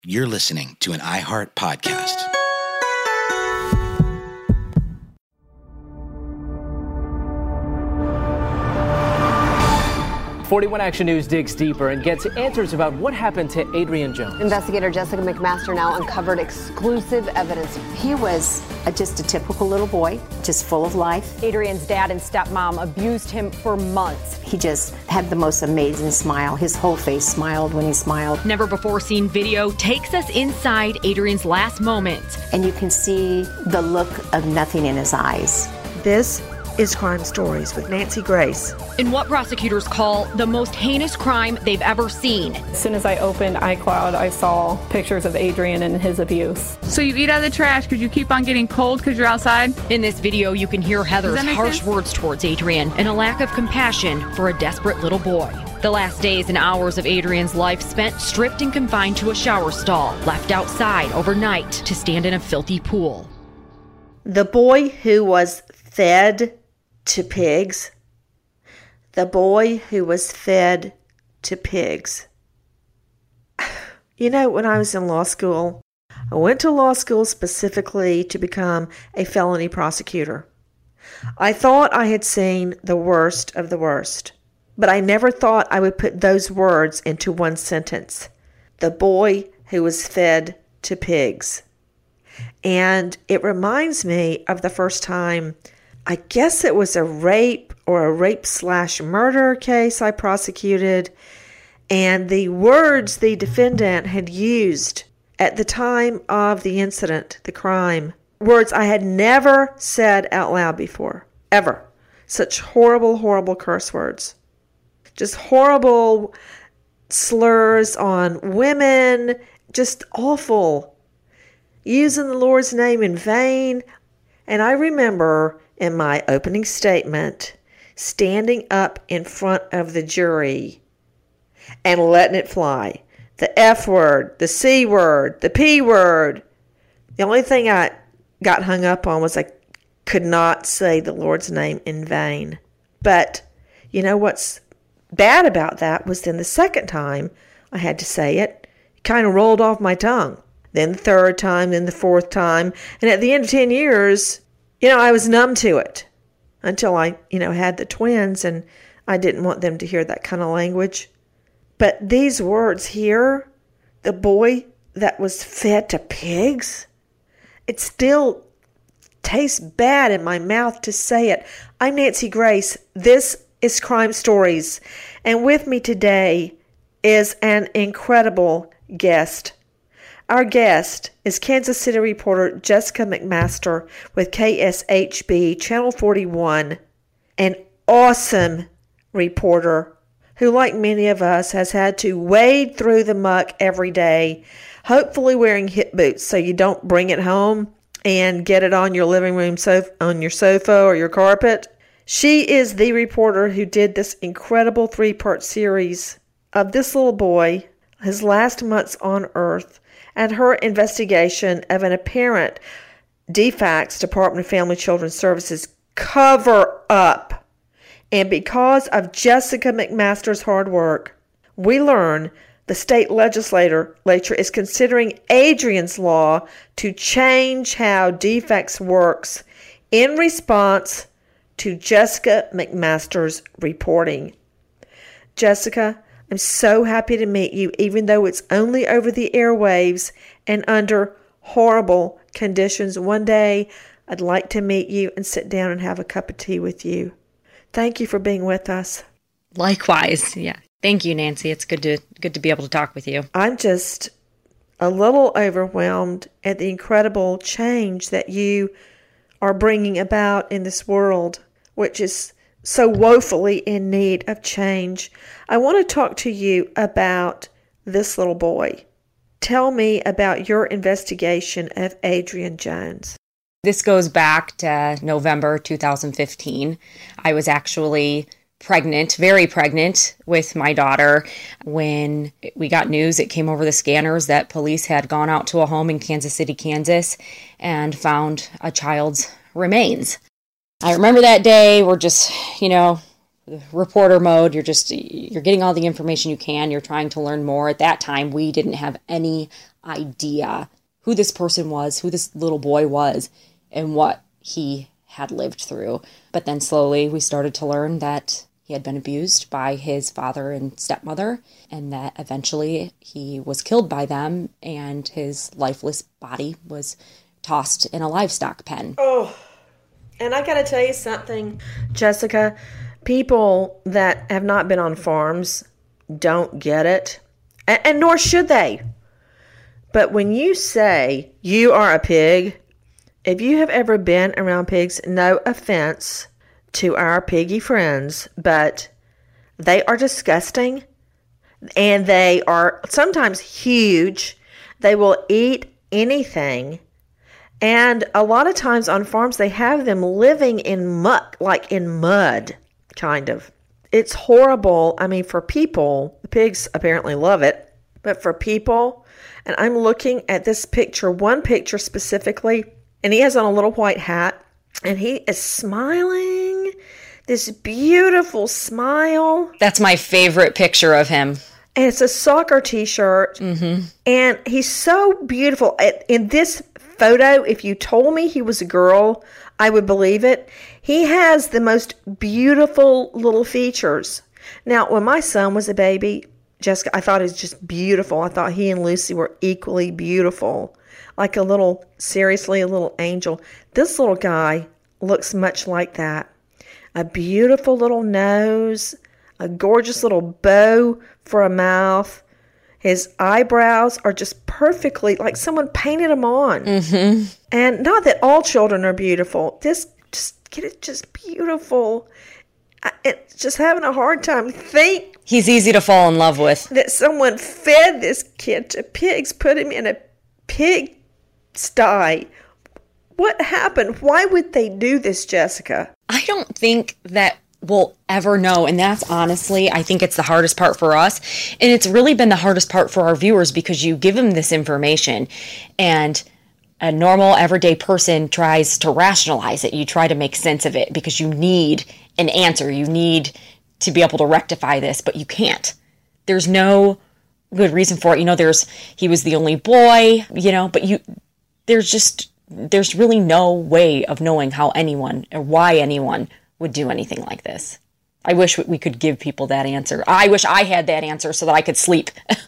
You're listening to an iHeart podcast. 41 Action News digs deeper and gets answers about what happened to Adrian Jones. Investigator Jessica McMaster now uncovered exclusive evidence. He was just a typical little boy, just full of life. Adrian's dad and stepmom abused him for months. He just had the most amazing smile. His whole face smiled when he smiled. Never before seen video takes us inside Adrian's last moments. And you can see the look of nothing in his eyes. This is Crime Stories with Nancy Grace. In what prosecutors call the most heinous crime they've ever seen. As soon as I opened iCloud, I saw pictures of Adrian and his abuse. So you eat out of the trash because you keep on getting cold because you're outside? In this video, you can hear Heather's harsh words towards Adrian and a lack of compassion for a desperate little boy. The last days and hours of Adrian's life spent stripped and confined to a shower stall, left outside overnight to stand in a filthy pool. The boy who was fed to pigs. The boy who was fed to pigs. You know, when I was in law school, I went to law school specifically to become a felony prosecutor. I thought I had seen the worst of the worst, but I never thought I would put those words into one sentence. The boy who was fed to pigs. And it reminds me of the first time, I guess it was a rape or a rape/murder case I prosecuted, and the words the defendant had used at the time of the incident, the crime, words I had never said out loud before, ever. Such horrible, horrible curse words. Just horrible slurs on women, just awful. Using the Lord's name in vain. And I remember in my opening statement, standing up in front of the jury and letting it fly. The F word, the C word, the P word. The only thing I got hung up on was I could not say the Lord's name in vain. But you know what's bad about that was then the second time I had to say it, it kind of rolled off my tongue. Then the third time, then the fourth time. And at the end of 10 years, I was numb to it until I, had the twins, and I didn't want them to hear that kind of language. But these words here, the boy that was fed to pigs, it still tastes bad in my mouth to say it. I'm Nancy Grace. This is Crime Stories. And with me today is an incredible guest. Our guest is Kansas City reporter Jessica McMaster with KSHB Channel 41, an awesome reporter who, like many of us, has had to wade through the muck every day, hopefully wearing hip boots so you don't bring it home and get it on your living room on your sofa or your carpet. She is the reporter who did this incredible 3-part series of this little boy, his last months on earth, and her investigation of an apparent DFACS, Department of Family Children Services, cover-up. And because of Jessica McMaster's hard work, we learn the state legislature is considering Adrian's Law to change how DFACS works in response to Jessica McMaster's reporting. Jessica, I'm so happy to meet you, even though it's only over the airwaves and under horrible conditions. One day, I'd like to meet you and sit down and have a cup of tea with you. Thank you for being with us. Likewise, yeah. Thank you, Nancy. It's good to be able to talk with you. I'm just a little overwhelmed at the incredible change that you are bringing about in this world, which is so woefully in need of change. I want to talk to you about this little boy. Tell me about your investigation of Adrian Jones. This goes back to November 2015. I was actually pregnant, very pregnant with my daughter when we got news. It came over the scanners that police had gone out to a home in Kansas City, Kansas, and found a child's remains. I remember that day. We're just, reporter mode. You're getting all the information you can. You're trying to learn more. At that time, we didn't have any idea who this person was, who this little boy was, and what he had lived through. But then slowly we started to learn that he had been abused by his father and stepmother, and that eventually he was killed by them, and his lifeless body was tossed in a livestock pen. Oh, and I gotta tell you something, Jessica. People that have not been on farms don't get it, and nor should they. But when you say you are a pig, if you have ever been around pigs, no offense to our piggy friends, but they are disgusting, and they are sometimes huge. They will eat anything. And a lot of times on farms, they have them living in muck, like in mud, kind of. It's horrible. I mean, for people, the pigs apparently love it, but for people, and I'm looking at this picture, one picture specifically, and he has on a little white hat, and he is smiling, this beautiful smile. That's my favorite picture of him. And it's a soccer t-shirt, and he's so beautiful. In this photo, if you told me he was a girl, I would believe it. He has the most beautiful little features. Now, when my son was a baby, Jessica, I thought he was just beautiful. I thought he and Lucy were equally beautiful. Like a little angel. This little guy looks much like that. A beautiful little nose, a gorgeous little bow for a mouth. His eyebrows are just perfectly, like someone painted them on. And not that all children are beautiful. This just beautiful. It's just having a hard time think. He's easy to fall in love with. That someone fed this kid to pigs, put him in a pig sty. What happened? Why would they do this, Jessica? I don't think that we'll ever know. And that's honestly, I think it's the hardest part for us. And it's really been the hardest part for our viewers, because you give them this information and a normal everyday person tries to rationalize it. You try to make sense of it because you need an answer. You need to be able to rectify this, but you can't. There's no good reason for it. He was the only boy, but there's really no way of knowing how anyone or why anyone would do anything like this. I wish we could give people that answer. I wish I had that answer so that I could sleep.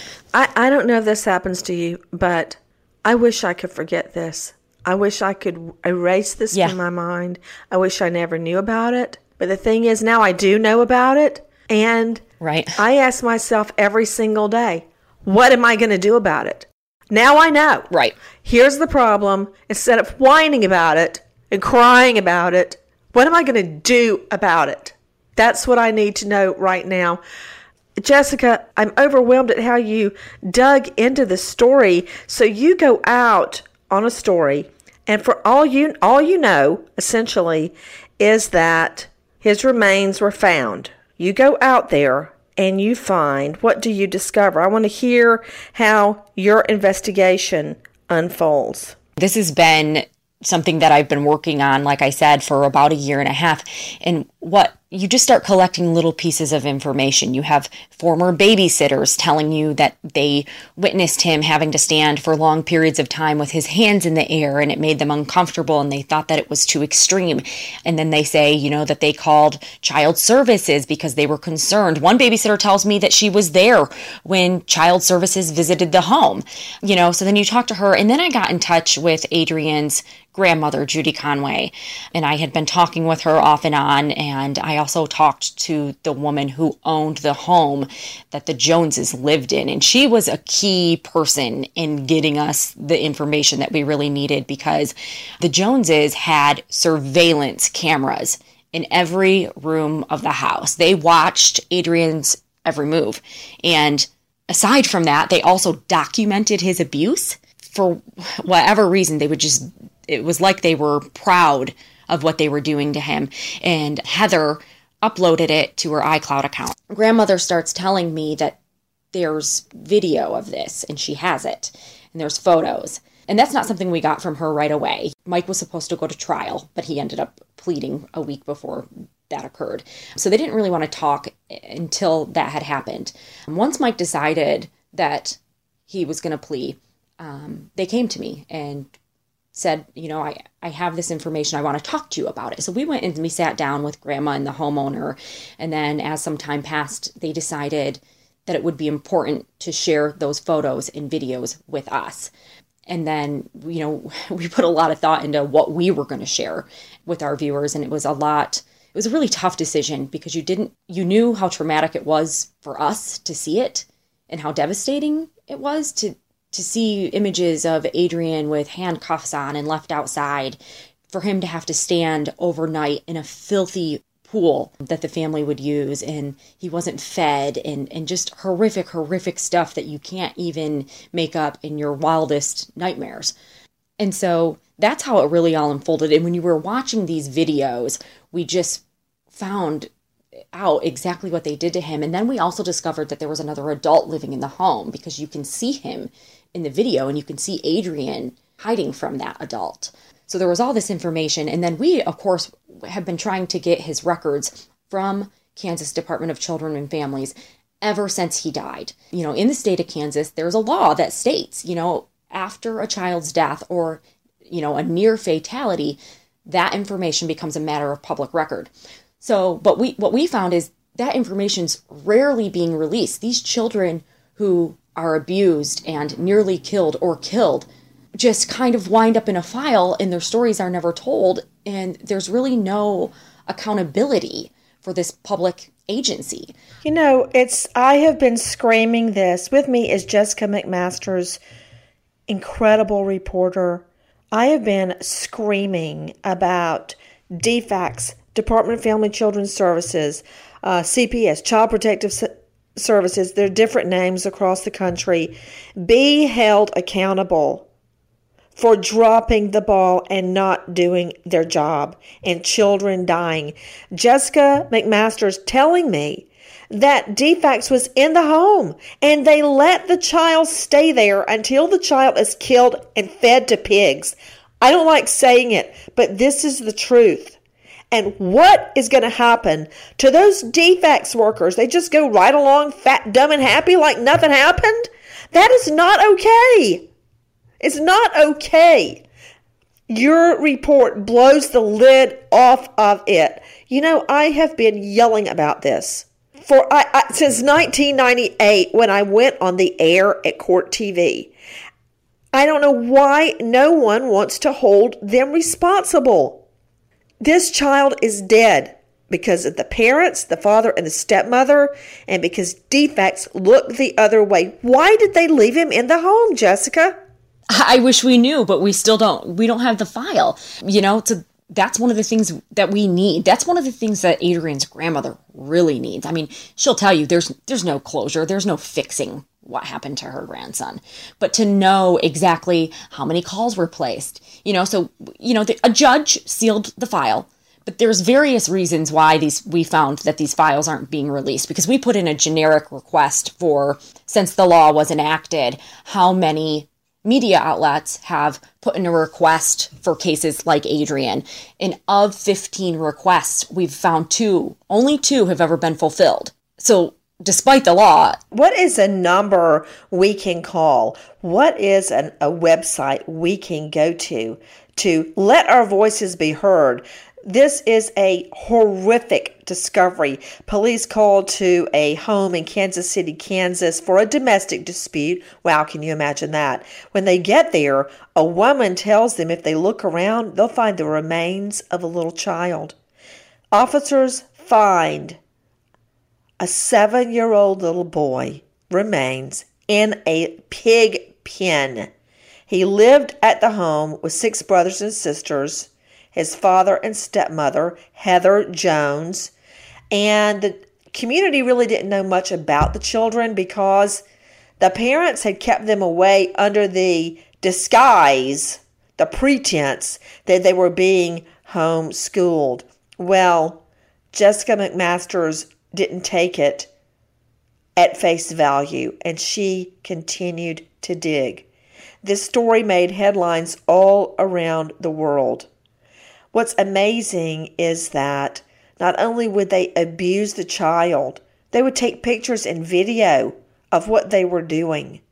I don't know if this happens to you, but I wish I could forget this. I wish I could erase this from my mind. I wish I never knew about it. But the thing is, now I do know about it. And I ask myself every single day, what am I going to do about it? Now I know. Right. Here's the problem. Instead of whining about it and crying about it, what am I going to do about it? That's what I need to know right now. Jessica, I'm overwhelmed at how you dug into the story. So you go out on a story, and for all you know, essentially, is that his remains were found. You go out there and you find, what do you discover? I want to hear how your investigation unfolds. This has been something that I've been working on, like I said, for about 1.5 years. And you just start collecting little pieces of information. You have former babysitters telling you that they witnessed him having to stand for long periods of time with his hands in the air, and it made them uncomfortable, and they thought that it was too extreme. And then they say, that they called child services because they were concerned. One babysitter tells me that she was there when child services visited the home. So then you talk to her, and then I got in touch with Adrian's grandmother, Judy Conway, and I had been talking with her off and on, and I also talked to the woman who owned the home that the Joneses lived in, and she was a key person in getting us the information that we really needed, because the Joneses had surveillance cameras in every room of the house. They watched Adrian's every move, and aside from that, they also documented his abuse. For whatever reason, it was like they were proud of what they were doing to him. And Heather uploaded it to her iCloud account. Grandmother starts telling me that there's video of this, and she has it, and there's photos. And that's not something we got from her right away. Mike was supposed to go to trial, but he ended up pleading a week before that occurred. So they didn't really want to talk until that had happened. Once Mike decided that he was going to plea, they came to me and said, I have this information. I want to talk to you about it. So we went and we sat down with Grandma and the homeowner. And then as some time passed, they decided that it would be important to share those photos and videos with us. And then, we put a lot of thought into what we were going to share with our viewers. And it was a really tough decision because you knew how traumatic it was for us to see it and how devastating it was to see images of Adrian with handcuffs on and left outside, for him to have to stand overnight in a filthy pool that the family would use, and he wasn't fed, and just horrific stuff that you can't even make up in your wildest nightmares. And so that's how it really all unfolded. And when you were watching these videos, we just found out exactly what they did to him. And then we also discovered that there was another adult living in the home, because you can see him in the video and you can see Adrian hiding from that adult. So there was all this information. And then we, of course, have been trying to get his records from Kansas Department of Children and Families ever since he died. In the state of Kansas, there's a law that states, after a child's death or, a near fatality, that information becomes a matter of public record. So, but what we found is that information's rarely being released. These children who are abused and nearly killed or killed just kind of wind up in a file, and their stories are never told, and there's really no accountability for this public agency. I have been screaming this. With me is Jessica McMaster's incredible reporter. I have been screaming about DFACS, Department of Family Children's Services, CPS, Child Protective Services, there are different names across the country, be held accountable for dropping the ball and not doing their job, and children dying. Jessica McMaster's telling me that DFACS was in the home and they let the child stay there until the child is killed and fed to pigs. I don't like saying it, but this is the truth. And what is going to happen to those DFACS workers? They just go right along fat, dumb, and happy like nothing happened? That is not okay. It's not okay. Your report blows the lid off of it. I have been yelling about this since 1998 when I went on the air at Court TV. I don't know why no one wants to hold them responsible. This child is dead because of the parents, the father and the stepmother, and because DFACS looked the other way. Why did they leave him in the home, Jessica? I wish we knew, but we still don't. We don't have the file. So that's one of the things that we need. That's one of the things that Adrian's grandmother really needs. I mean, she'll tell you there's no closure. There's no fixing what happened to her grandson. But to know exactly how many calls were placed, a judge sealed the file. But there's various reasons why we found that these files aren't being released, because we put in a generic request for, since the law was enacted, how many media outlets have put in a request for cases like Adrian. And of 15 requests, we've found only 2 have ever been fulfilled. So despite the law. What is a number we can call? What is a website we can go to let our voices be heard? This is a horrific discovery. Police called to a home in Kansas City, Kansas for a domestic dispute. Wow, can you imagine that? When they get there, a woman tells them if they look around, they'll find the remains of a little child. Officers find a 7-year-old little boy remains in a pig pen. He lived at the home with 6 brothers and sisters, his father and stepmother, Heather Jones. And the community really didn't know much about the children because the parents had kept them away under the disguise, the pretense that they were being homeschooled. Well, Jessica McMaster's didn't take it at face value, and she continued to dig. This story made headlines all around the world. What's amazing is that not only would they abuse the child, they would take pictures and video of what they were doing.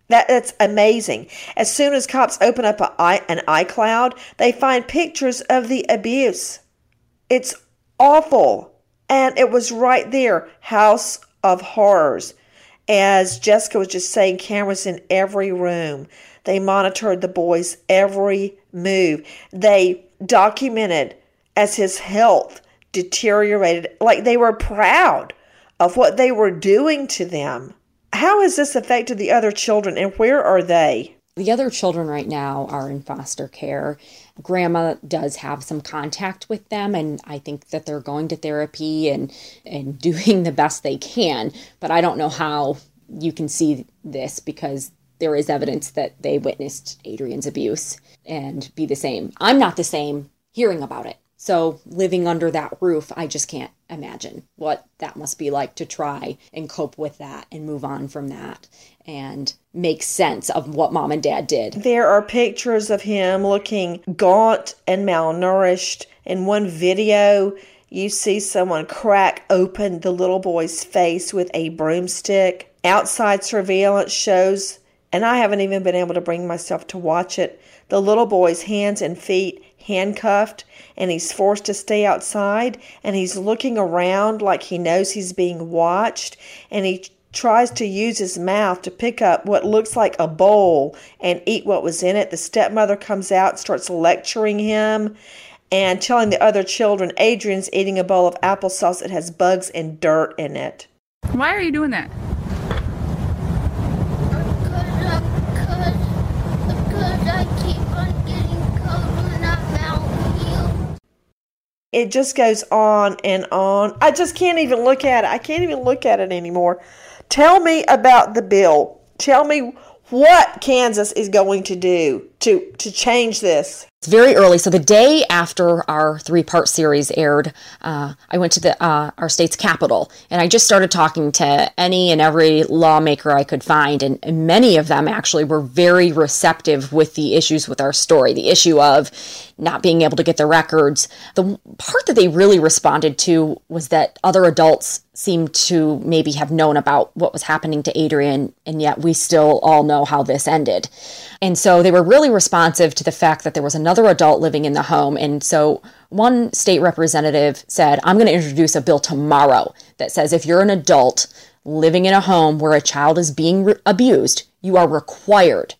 That's amazing. As soon as cops open up an iCloud, they find pictures of the abuse. It's awful. And it was right there, House of Horrors. As Jessica was just saying, cameras in every room. They monitored the boy's every move. They documented as his health deteriorated, like they were proud of what they were doing to them. How has this affected the other children, and where are they? The other children right now are in foster care. Grandma does have some contact with them, and I think that they're going to therapy and doing the best they can. But I don't know how you can see this, because there is evidence that they witnessed Adrian's abuse and be the same. I'm not the same hearing about it. So living under that roof, I just can't imagine what that must be like to try and cope with that and move on from that and make sense of what mom and dad did. There are pictures of him looking gaunt and malnourished. In one video, you see someone crack open the little boy's face with a broomstick. Outside surveillance shows, and I haven't even been able to bring myself to watch it, the little boy's hands and feet handcuffed, and he's forced to stay outside, and he's looking around like he knows he's being watched, and he tries to use his mouth to pick up what looks like a bowl and eat what was in it. The stepmother comes out, starts lecturing him and telling the other children Adrian's eating a bowl of applesauce that has bugs and dirt in it. Why are you doing that? Because I keep on getting cold when I'm out here. It just goes on and on. I just can't even look at it. I can't even look at it anymore. Tell me about the bill. Tell me what Kansas is going to do to change this. It's very early. So the day after our 3-part series aired, I went to our state's capital, and I just started talking to any and every lawmaker I could find, and many of them actually were very receptive with the issues with our story, the issue of not being able to get the records. The part that they really responded to was that other adults seemed to maybe have known about what was happening to Adrian, and yet we still all know how this ended. And so they were really responsive to the fact that there was another adult living in the home. And so one state representative said, I'm going to introduce a bill tomorrow that says if you're an adult living in a home where a child is being abused, you are required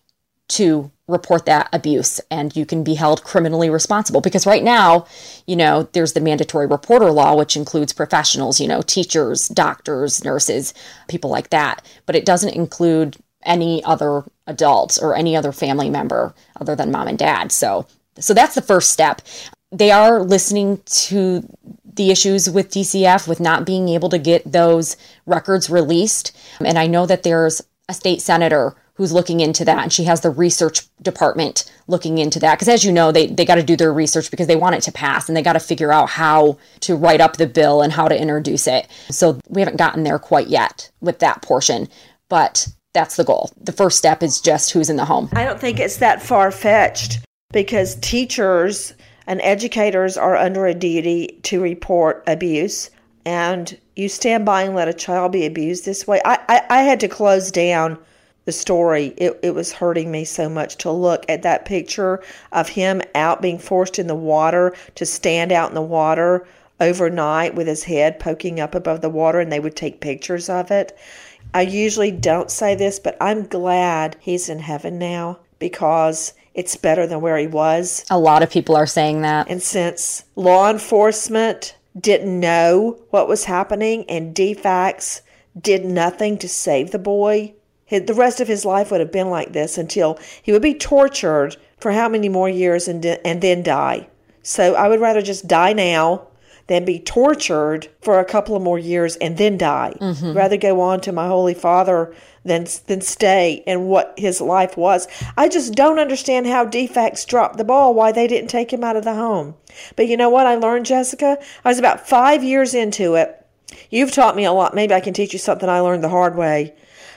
to report that abuse, and you can be held criminally responsible. Because right now, there's the mandatory reporter law, which includes professionals, teachers, doctors, nurses, people like that. But it doesn't include any other adults or any other family member other than mom and dad. So that's the first step. They are listening to the issues with DCF, with not being able to get those records released. And I know that there's a state senator who's looking into that, and she has the research department looking into that. Because as you know, they got to do their research because they want it to pass, and they got to figure out how to write up the bill and how to introduce it. So we haven't gotten there quite yet with that portion, but that's the goal. The first step is just who's in the home. I don't think it's that far-fetched, because teachers and educators are under a duty to report abuse, and you stand by and let a child be abused this way. I had to close down the story. It was hurting me so much to look at that picture of him out being forced in the water, to stand out in the water overnight with his head poking up above the water, and they would take pictures of it. I usually don't say this, but I'm glad he's in heaven now, because it's better than where he was. A lot of people are saying that. And since law enforcement didn't know what was happening and DFACS did nothing to save the boy, the rest of his life would have been like this until he would be tortured for how many more years and then die. So I would rather just die now than be tortured for a couple of more years and then die. Mm-hmm. Rather go on to my Holy Father than stay in what his life was. I just don't understand how DFACS dropped the ball, why they didn't take him out of the home. But you know what I learned, Jessica? I was about 5 years into it. You've taught me a lot. Maybe I can teach you something I learned the hard way.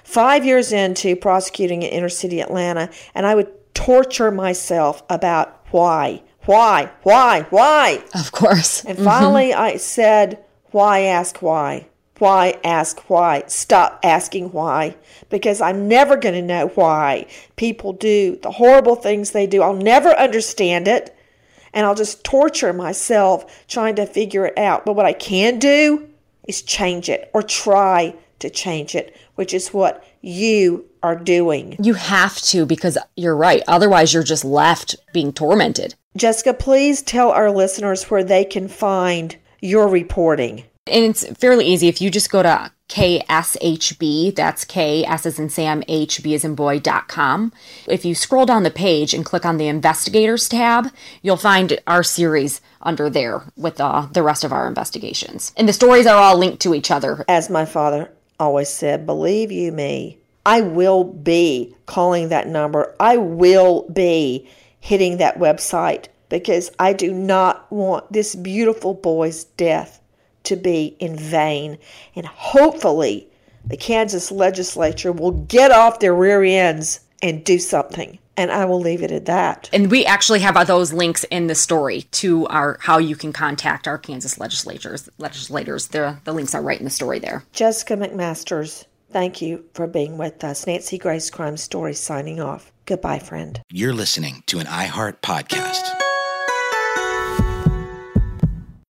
5 years into prosecuting in inner city Atlanta, and I would torture myself about why? Why? Of course. And finally I said, why ask why? why ask why. Stop asking why, because I'm never going to know why people do the horrible things they do. I'll never understand it, and I'll just torture myself trying to figure it out. But what I can do is change it, or try to change it, which is what you are doing. You have to, because you're right. Otherwise, you're just left being tormented. Jessica, please tell our listeners where they can find your reporting. And it's fairly easy. If you just go to KSHB, that's K, S as in Sam, H, B as in boy.com. If you scroll down the page and click on the investigators tab, you'll find our series under there with the rest of our investigations. And the stories are all linked to each other. As my father always said, believe you me, I will be calling that number. I will be hitting that website, because I do not want this beautiful boy's death to be in vain. And hopefully the Kansas legislature will get off their rear ends and do something. And I will leave it at that. And we actually have those links in the story to how you can contact our Kansas legislators. The links are right in the story there. Jessica McMasters, thank you for being with us. Nancy Grace Crime Story signing off. Goodbye, friend. You're listening to an iHeart podcast.